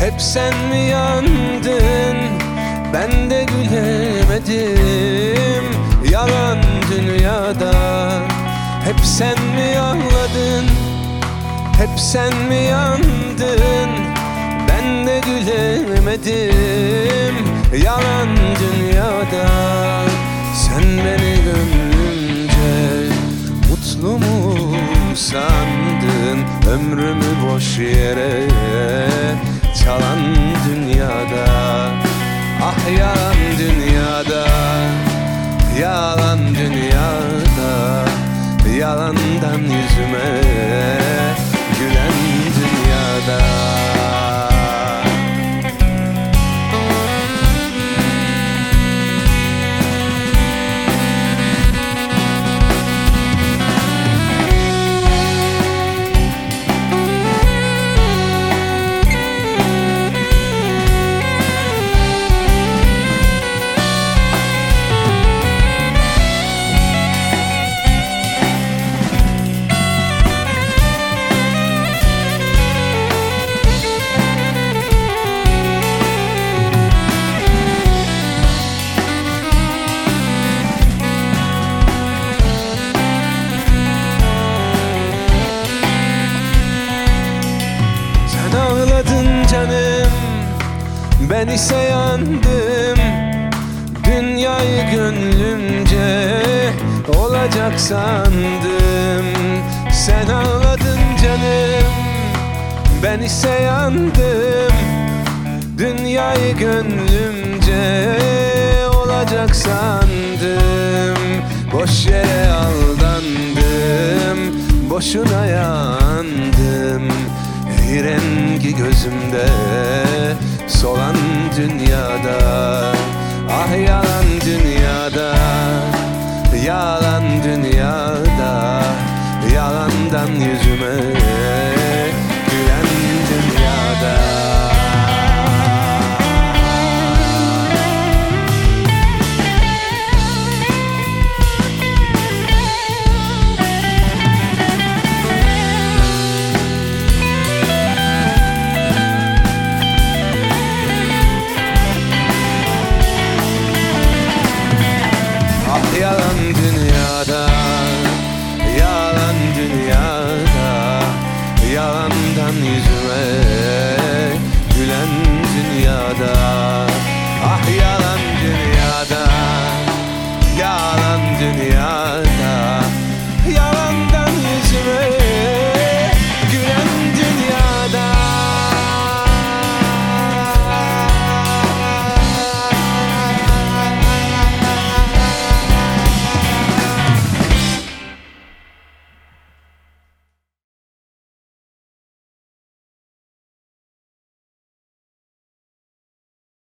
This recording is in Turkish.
Hep sen mi yandın, ben de gülemedim. Yalan dünyada. Hep sen mi ağladın, hep sen mi yandın, ben de gülemedim. Yalan dünyada. Sen beni gönlümce mutlu mu sandın? Ömrümü boş yere çalan dünyada. Ah yalan dünyada, yalan dünyada. Yalandan yüzüme gülen dünyada. Canım, ben ise yandım. Dünyayı gönlümce olacak sandım. Sen ağladın canım, ben ise yandım. Dünyayı gönlümce olacak sandım. Boş yere aldandım, boşuna yandım. Rengi gözümde solan dünyada. Ah yalan dünyada, yalan dünyada. Yalandan yüzüme